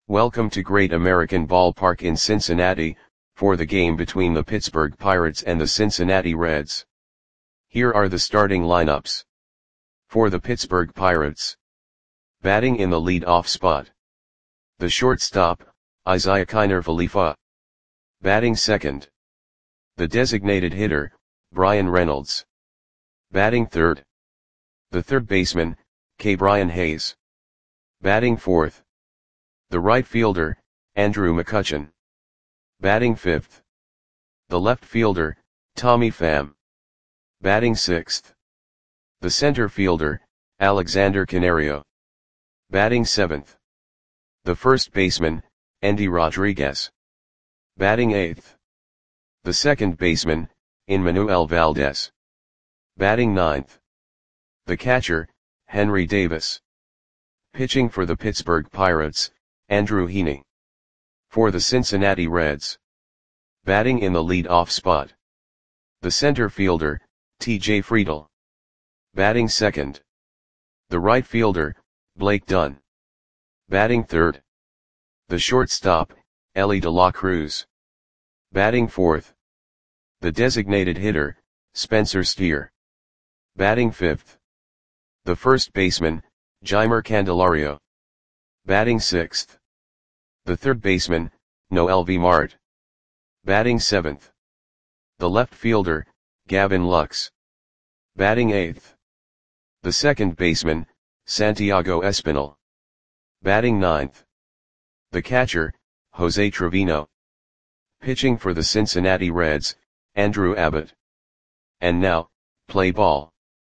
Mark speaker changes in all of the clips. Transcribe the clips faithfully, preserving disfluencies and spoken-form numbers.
Speaker 1: Welcome to Great American Ballpark in Cincinnati, for the game between the Pittsburgh Pirates and the Cincinnati Reds. Here are the starting lineups. For the Pittsburgh Pirates. Batting in the lead-off spot. The shortstop, Isiah Kiner Falefa. Batting second. The designated hitter, Bryan Reynolds. Batting third. The third baseman, Ke'Bryan Hayes. Batting fourth. The right fielder, Andrew McCutchen. Batting fifth. The left fielder, Tommy Pham. Batting sixth. The center fielder, Alexander Canario. Batting seventh. The first baseman, Endy Rodriguez. Batting eighth. The second baseman, Enmanuel Valdez. Batting ninth. The catcher, Henry Davis. Pitching for the Pittsburgh Pirates, Andrew Heaney. For the Cincinnati Reds. Batting in the lead-off spot. The center fielder, T J Friedl. Batting second. The right fielder, Blake Dunn. Batting third. The shortstop, Elly De La Cruz. Batting fourth. The designated hitter, Spencer Steer. Batting fifth. The first baseman, Jeimer Candelario. Batting sixth. The third baseman, Noelvi Marte. Batting seventh. The left fielder, Gavin Lux. Batting eighth. The second baseman, Santiago Espinal. Batting ninth. The catcher, Jose Trevino. Pitching for the Cincinnati Reds, Andrew Abbott. And now, play ball.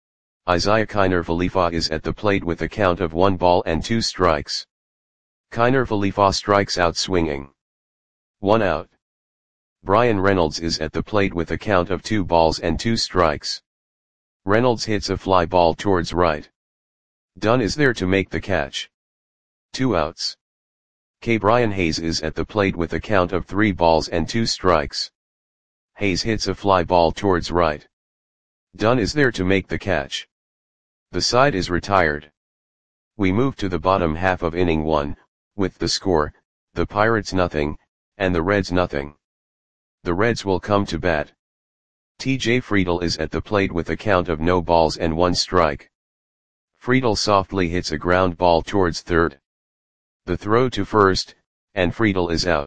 Speaker 1: Isiah Kiner Falefa is at the plate with a count of one ball and two strikes. Kiner Falefa strikes out swinging. One out. Bryan Reynolds is at the plate with a count of two balls and two strikes. Reynolds hits a fly ball towards right. Dunn is there to make the catch. Two outs. Ke'Bryan Hayes is at the plate with a count of three balls and two strikes. Hayes hits a fly ball towards right. Dunn is there to make the catch. The side is retired. We move to the bottom half of inning one, with the score, the Pirates nothing, and the Reds nothing. The Reds will come to bat. T J Friedl is at the plate with a count of no balls and one strike. Friedl softly hits a ground ball towards third. The throw to first, and Friedl is out.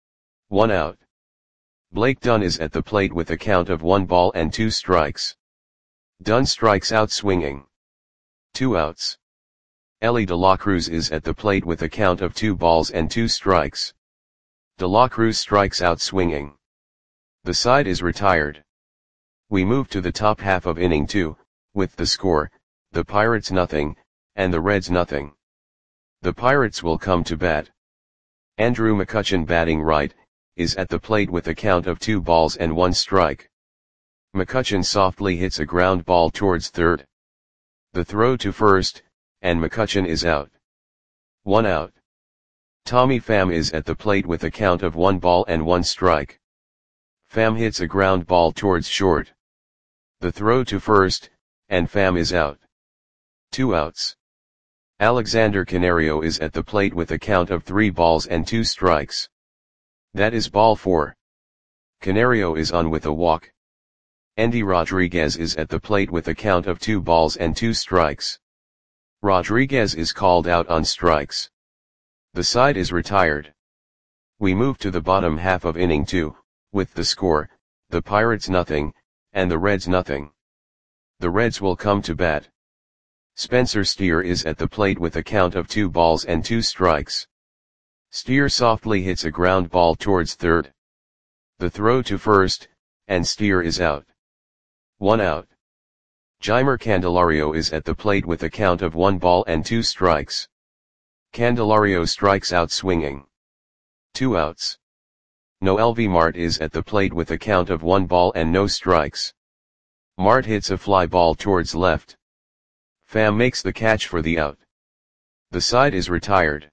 Speaker 1: One out. Blake Dunn is at the plate with a count of one ball and two strikes. Dunn strikes out swinging. Two outs. Elly De La Cruz is at the plate with a count of two balls and two strikes. De La Cruz strikes out swinging. The side is retired. We move to the top half of inning two, with the score, the Pirates nothing, and the Reds nothing. The Pirates will come to bat. Andrew McCutchen batting right, is at the plate with a count of two balls and one strike. McCutchen softly hits a ground ball towards third. The throw to first, and McCutchen is out. One out. Tommy Pham is at the plate with a count of one ball and one strike. Pham hits a ground ball towards short. The throw to first, and Pham is out. Two outs. Alexander Canario is at the plate with a count of three balls and two strikes. That is ball four. Canario is on with a walk. Endy Rodriguez is at the plate with a count of two balls and two strikes. Rodriguez is called out on strikes. The side is retired. We move to the bottom half of inning two, with the score, the Pirates nothing, and the Reds nothing. The Reds will come to bat. Spencer Steer is at the plate with a count of two balls and two strikes. Steer softly hits a ground ball towards third. The throw to first, and Steer is out. One out. Jeimer Candelario is at the plate with a count of one ball and two strikes. Candelario strikes out swinging. Two outs. Noelvi Marte is at the plate with a count of one ball and no strikes. Marte hits a fly ball towards left. Pham makes the catch for the out. The side is retired.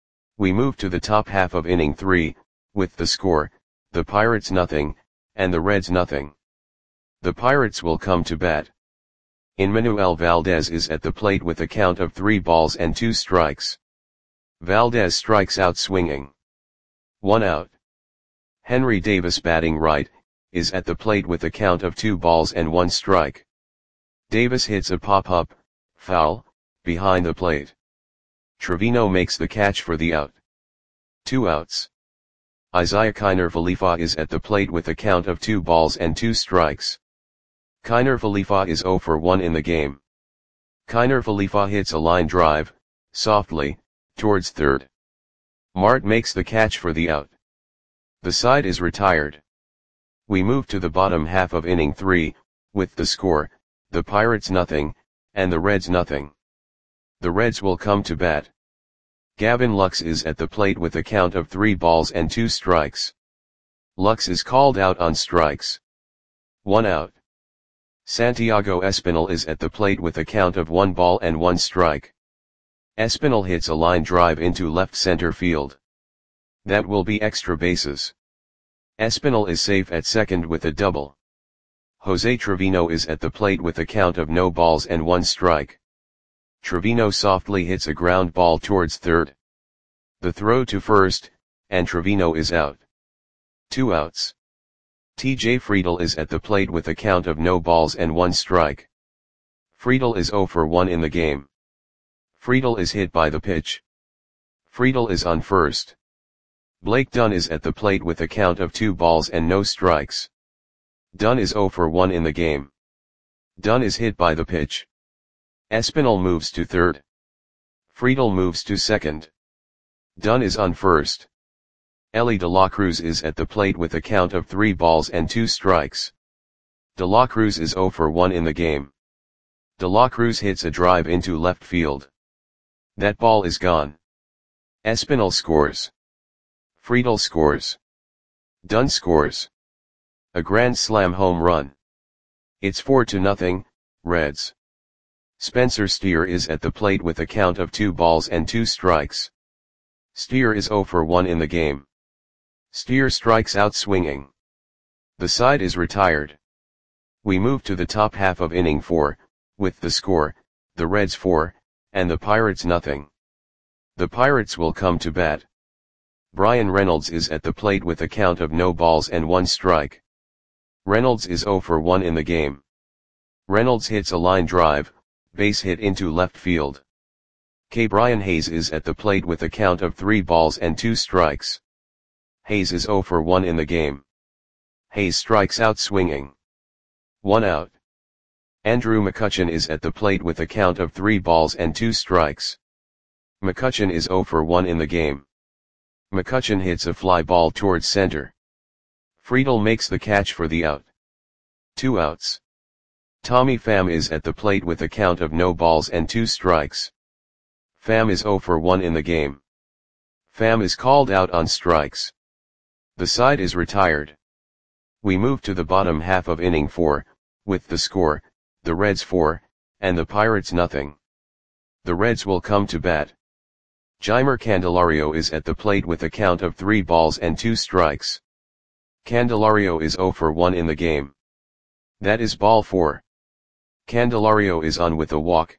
Speaker 1: We move to the top half of inning three, with the score, the Pirates nothing, and the Reds nothing. The Pirates will come to bat. Enmanuel Valdez is at the plate with a count of three balls and two strikes. Valdez strikes out swinging. One out. Henry Davis batting right, is at the plate with a count of two balls and one strike. Davis hits a pop-up, foul, behind the plate. Trevino makes the catch for the out. Two outs. Isiah Kiner-Falefa is at the plate with a count of two balls and two strikes. Kiner-Falefa is oh for one in the game. Kiner-Falefa hits a line drive, softly, towards third. Mart makes the catch for the out. The side is retired. We move to the bottom half of inning three, with the score, the Pirates nothing, and the Reds nothing. The Reds will come to bat. Gavin Lux is at the plate with a count of three balls and two strikes. Lux is called out on strikes. One out. Santiago Espinal is at the plate with a count of one ball and one strike. Espinal hits a line drive into left center field. That will be extra bases. Espinal is safe at second with a double. Jose Trevino is at the plate with a count of no balls and one strike. Trevino softly hits a ground ball towards third. The throw to first, and Trevino is out. Two outs. T J Friedl is at the plate with a count of no balls and one strike. Friedl is oh for one in the game. Friedl is hit by the pitch. Friedl is on first. Blake Dunn is at the plate with a count of two balls and no strikes. Dunn is oh for one in the game. Dunn is hit by the pitch. Espinal moves to third. Friedl moves to second. Dunn is on first. Elly De La Cruz is at the plate with a count of three balls and two strikes. De La Cruz is oh for one in the game. De La Cruz hits a drive into left field. That ball is gone. Espinal scores. Friedl scores. Dunn scores. A grand slam home run. It's four to nothing, Reds. Spencer Steer is at the plate with a count of two balls and two strikes. Steer is oh for one in the game. Steer strikes out swinging. The side is retired. We move to the top half of inning four, with the score, the Reds four, and the Pirates nothing. The Pirates will come to bat. Bryan Reynolds is at the plate with a count of no balls and one strike. Reynolds is oh for one in the game. Reynolds hits a line drive, base hit into left field. K. Brian Hayes is at the plate with a count of three balls and two strikes. Hayes is oh for one in the game. Hayes strikes out swinging. One out. Andrew McCutchen is at the plate with a count of three balls and two strikes. McCutchen is oh for one in the game. McCutchen hits a fly ball towards center. Friedl makes the catch for the out. Two outs. Tommy Pham is at the plate with a count of no balls and two strikes. Pham is oh for one in the game. Pham is called out on strikes. The side is retired. We move to the bottom half of inning four, with the score, the Reds four, and the Pirates nothing. The Reds will come to bat. Jeimer Candelario is at the plate with a count of three balls and two strikes. Candelario is oh for one in the game. That is ball four. Candelario is on with a walk.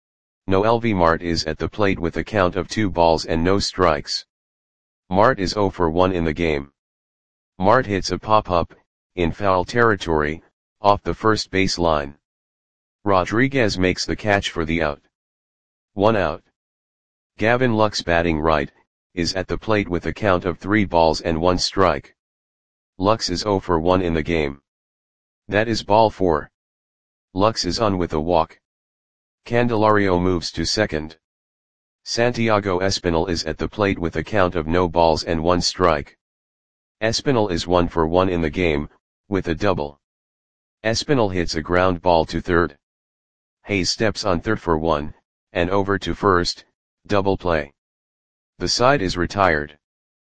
Speaker 1: Noelvi Marte is at the plate with a count of two balls and no strikes. Marte is oh for one in the game. Marte hits a pop-up, in foul territory, off the first base line. Rodriguez makes the catch for the out. One out. Gavin Lux batting right, is at the plate with a count of three balls and one strike. Lux is oh for one in the game. That is ball four. Lux is on with a walk. Candelario moves to second. Santiago Espinal is at the plate with a count of no balls and one strike. Espinal is one for one in the game, with a double. Espinal hits a ground ball to third. Hayes steps on third for one, and over to first, double play. The side is retired.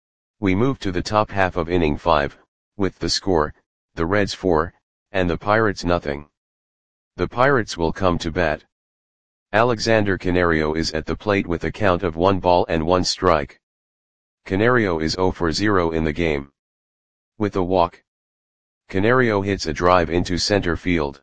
Speaker 1: We move to the top half of inning five, with the score, the Reds four, and the Pirates nothing. The Pirates will come to bat. Alexander Canario is at the plate with a count of one ball and one strike. Canario is oh for zero in the game. With a walk. Canario hits a drive into center field.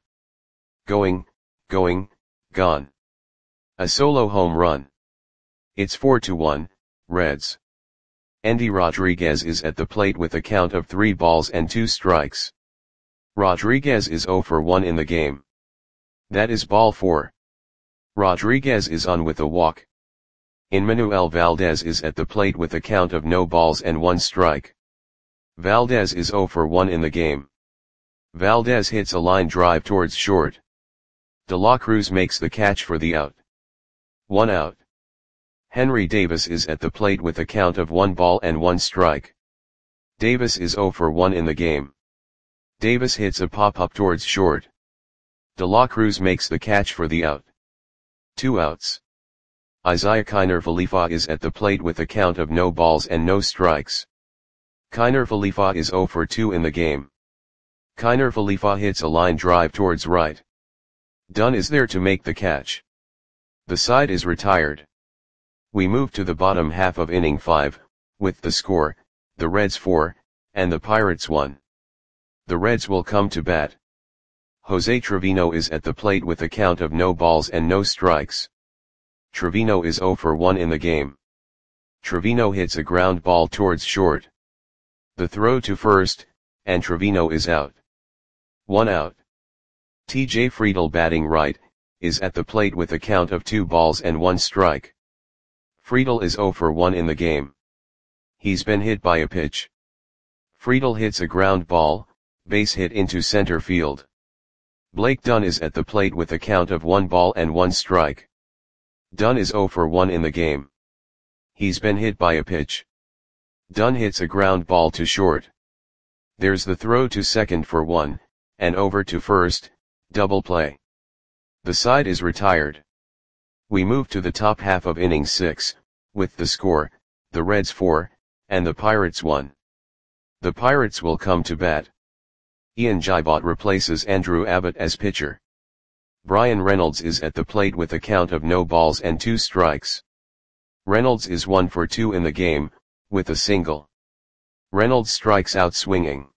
Speaker 1: Going, going, gone. A solo home run. It's four to one, Reds. Endy Rodriguez is at the plate with a count of three balls and two strikes. Rodriguez is zero for one in the game. That is ball four. Rodriguez is on with a walk. Enmanuel Valdez is at the plate with a count of no balls and one strike. Valdez is zero for one in the game. Valdez hits a line drive towards short. De La Cruz makes the catch for the out. One out. Henry Davis is at the plate with a count of one ball and one strike. Davis is zero for one in the game. Davis hits a pop-up towards short. De La Cruz makes the catch for the out. Two outs. Isaiah Kiner Falefa is at the plate with a count of no balls and no strikes. Kiner Falefa is zero for two in the game. Kiner Falefa hits a line drive towards right. Dunn is there to make the catch. The side is retired. We move to the bottom half of inning five, with the score, the Reds four, and the Pirates one. The Reds will come to bat. Jose Trevino is at the plate with a count of no balls and no strikes. Trevino is zero for one in the game. Trevino hits a ground ball towards short. The throw to first, and Trevino is out. One out. T J Friedl batting right, is at the plate with a count of two balls and one strike. Friedl is zero for one in the game. He's been hit by a pitch. Friedl hits a ground ball, base hit into center field. Blake Dunn is at the plate with a count of one ball and one strike. Dunn is zero for one in the game. He's been hit by a pitch. Dunn hits a ground ball to short. There's the throw to second for one, and over to first, double play. The side is retired. We move to the top half of inning six, with the score, the Reds four, and the Pirates one. The Pirates will come to bat. Ian Gibot replaces Andrew Abbott as pitcher. Brian Reynolds is at the plate with a count of no balls and two strikes. Reynolds is one for two in the game, with a single. Reynolds strikes out swinging.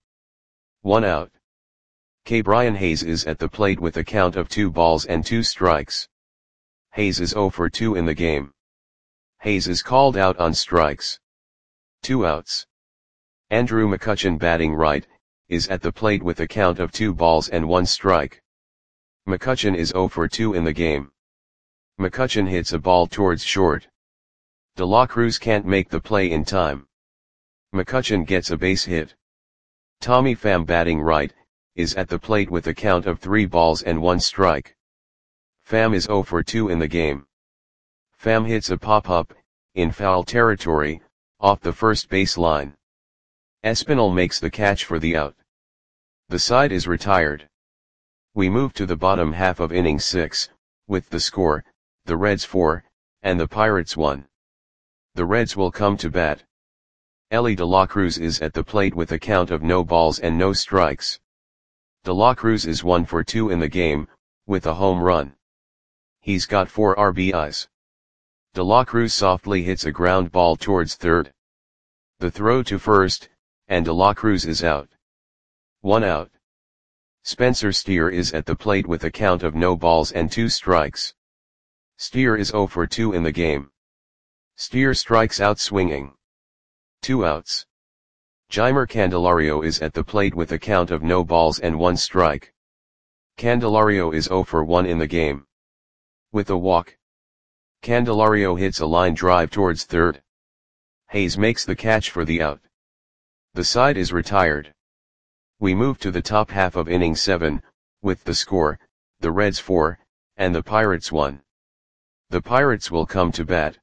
Speaker 1: One out. K. Brian Hayes is at the plate with a count of two balls and two strikes. Hayes is zero for two in the game. Hayes is called out on strikes. Two outs. Andrew McCutchen batting right, is at the plate with a count of two balls and one strike. McCutchen is zero for two in the game. McCutchen hits a ball towards short. De La Cruz can't make the play in time. McCutchen gets a base hit. Tommy Pham batting right, is at the plate with a count of three balls and one strike. Pham is zero for two in the game. Pham hits a pop-up, in foul territory, off the first base line. Espinal makes the catch for the out. The side is retired. We move to the bottom half of inning six, with the score, the Reds four, and the Pirates one. The Reds will come to bat. Elly De La Cruz is at the plate with a count of no balls and no strikes. De La Cruz is one for two in the game, with a home run. He's got four R B Is. De La Cruz softly hits a ground ball towards third. The throw to first, and De La Cruz is out. One out. Spencer Steer is at the plate with a count of no balls and two strikes. Steer is zero for two in the game. Steer strikes out swinging. Two outs. Jeimer Candelario is at the plate with a count of no balls and one strike. Candelario is zero for one in the game. With a walk. Candelario hits a line drive towards third. Hayes makes the catch for the out. The side is retired. We move to the top half of inning seven, with the score, the Reds four, and the Pirates one. The Pirates will come to bat.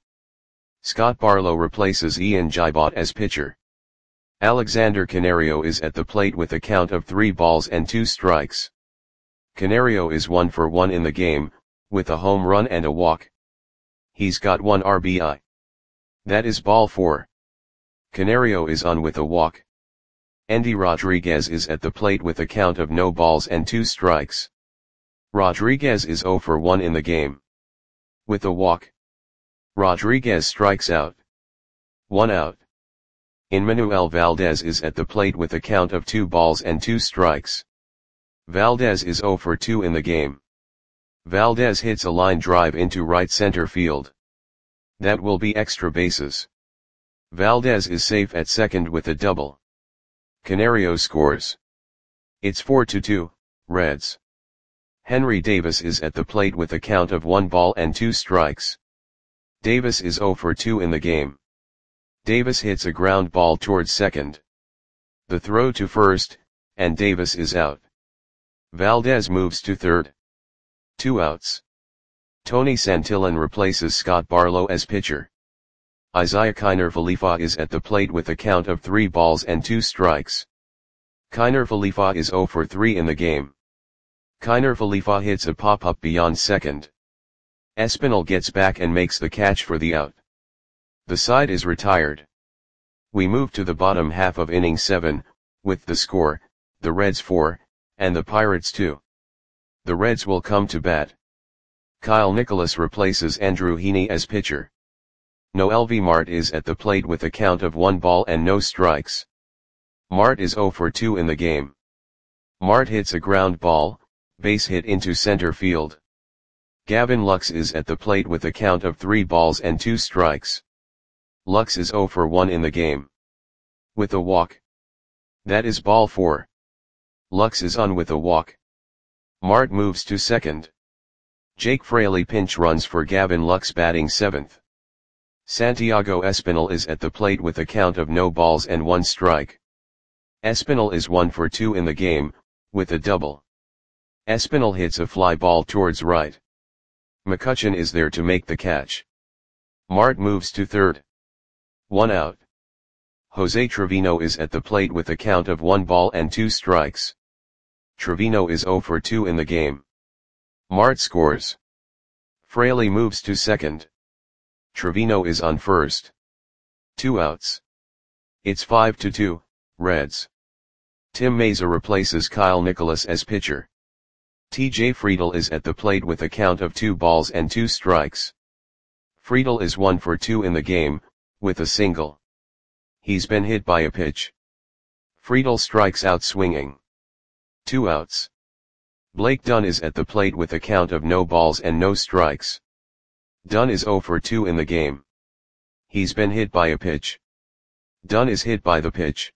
Speaker 1: Scott Barlow replaces Ian Gibot as pitcher. Alexander Canario is at the plate with a count of three balls and two strikes. Canario is one for one in the game, with a home run and a walk. He's got one R B I. That is ball four. Canario is on with a walk. Endy Rodriguez is at the plate with a count of no balls and two strikes. Rodriguez is zero for one in the game. With a walk. Rodriguez strikes out. One out. Enmanuel Valdez is at the plate with a count of two balls and two strikes. Valdez is zero for two in the game. Valdez hits a line drive into right center field. That will be extra bases. Valdez is safe at second with a double. Canario scores. It's four to two, Reds. Henry Davis is at the plate with a count of one ball and two strikes. Davis is zero for two in the game. Davis hits a ground ball towards second. The throw to first, and Davis is out. Valdez moves to third. Two outs. Tony Santillan replaces Scott Barlow as pitcher. Isaiah Kiner Falefa is at the plate with a count of three balls and two strikes. Kiner Falefa is zero for three in the game. Kiner Falefa hits a pop-up beyond second. Espinal gets back and makes the catch for the out. The side is retired. We move to the bottom half of inning seven, with the score, the Reds four, and the Pirates two. The Reds will come to bat. Kyle Nicholas replaces Andrew Heaney as pitcher. Noelvi Marte is at the plate with a count of one ball and no strikes. Marte is zero for two in the game. Marte hits a ground ball, base hit into center field. Gavin Lux is at the plate with a count of three balls and two strikes. Lux is zero for one in the game. With a walk. That is ball four. Lux is on with a walk. Marte moves to second. Jake Fraley pinch runs for Gavin Lux batting seventh. Santiago Espinal is at the plate with a count of no balls and one strike. Espinal is one for two in the game, with a double. Espinal hits a fly ball towards right. McCutchen is there to make the catch. Marte moves to third. One out. Jose Trevino is at the plate with a count of one ball and two strikes. Trevino is zero for two in the game. Marte scores. Fraley moves to second. Trevino is on first. Two outs. It's five to two, Reds. Tim Mayza replaces Kyle Nicholas as pitcher. T J Friedel is at the plate with a count of two balls and two strikes. Friedel is one for two in the game, with a single. He's been hit by a pitch. Friedel strikes out swinging. Two outs. Blake Dunn is at the plate with a count of no balls and no strikes. Dunn is zero for two in the game. He's been hit by a pitch. Dunn is hit by the pitch.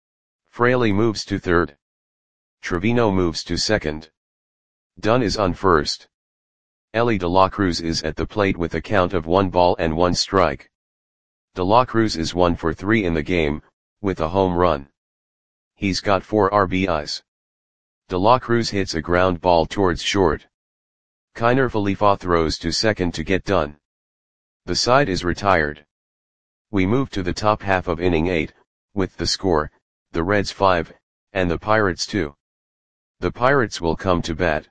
Speaker 1: Fraley moves to third. Trevino moves to second. Dunn is on first. Ellie De La Cruz is at the plate with a count of one ball and one strike. De La Cruz is one for three in the game, with a home run. He's got four R B Is. De La Cruz hits a ground ball towards short. Kiner Falefa throws to second to get done. The side is retired. We move to the top half of inning eight, with the score, the Reds five, and the Pirates two. The Pirates will come to bat.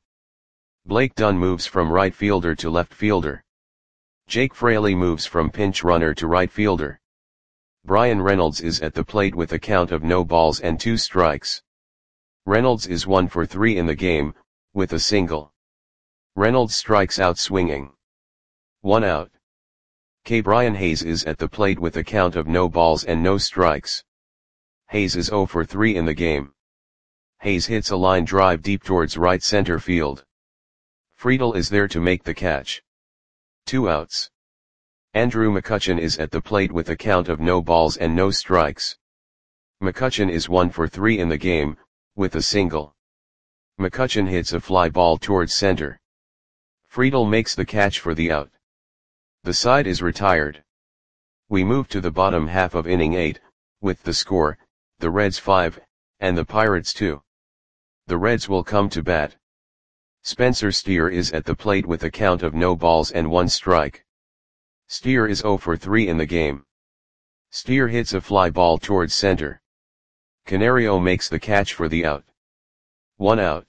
Speaker 1: Blake Dunn moves from right fielder to left fielder. Jake Fraley moves from pinch runner to right fielder. Brian Reynolds is at the plate with a count of no balls and two strikes. Reynolds is one for three in the game, with a single. Reynolds strikes out swinging. One out. K. Brian Hayes is at the plate with a count of no balls and no strikes. Hayes is zero for three in the game. Hayes hits a line drive deep towards right center field. Friedel is there to make the catch. Two outs. Andrew McCutchen is at the plate with a count of no balls and no strikes. McCutchen is one for three in the game, with a single. McCutchen hits a fly ball towards center. Friedel makes the catch for the out. The side is retired. We move to the bottom half of inning eight, with the score, the Reds five, and the Pirates two. The Reds will come to bat. Spencer Steer is at the plate with a count of no balls and one strike. Steer is zero for three in the game. Steer hits a fly ball towards center. Canario makes the catch for the out. One out.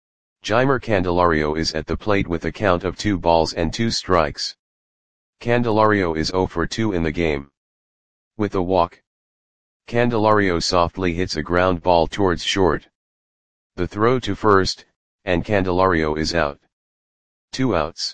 Speaker 1: Jeimer Candelario is at the plate with a count of two balls and two strikes. Candelario is zero for two in the game. With a walk. Candelario softly hits a ground ball towards short. The throw to first, and Candelario is out. Two outs.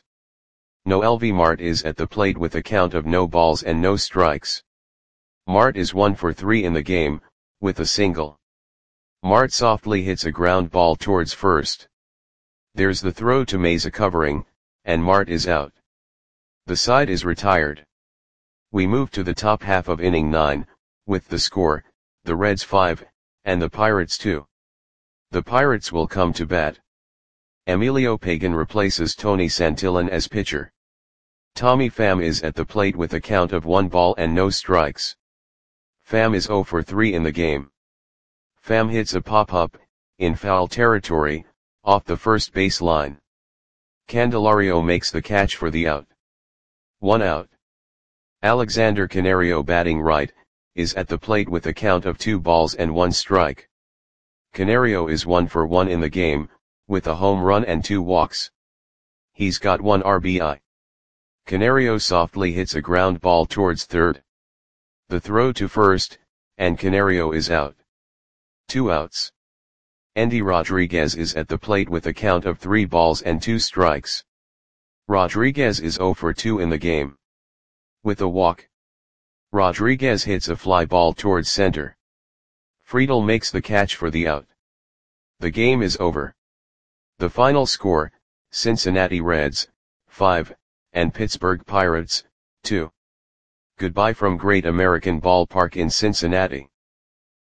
Speaker 1: Noelvi Marte is at the plate with a count of no balls and no strikes. Marte is one for three in the game, with a single. Marte softly hits a ground ball towards first. There's the throw to Mayza covering, and Marte is out. The side is retired. We move to the top half of inning nine, with the score, the Reds five, and the Pirates two. The Pirates will come to bat. Emilio Pagan replaces Tony Santillan as pitcher. Tommy Pham is at the plate with a count of one ball and no strikes. Pham is oh for three in the game. Pham hits a pop-up, in foul territory, off the first base line. Candelario makes the catch for the out. One out. Alexander Canario, batting right, is at the plate with a count of two balls and one strike. Canario is one for one in the game, with a home run and two walks. He's got one R B I. Canario softly hits a ground ball towards third. The throw to first, and Canario is out. Two outs. Endy Rodriguez is at the plate with a count of three balls and two strikes. Rodriguez is oh for two in the game. With a walk, Rodriguez hits a fly ball towards center. Friedel makes the catch for the out. The game is over. The final score, Cincinnati Reds, five, and Pittsburgh Pirates, two. Goodbye from Great American Ballpark in Cincinnati.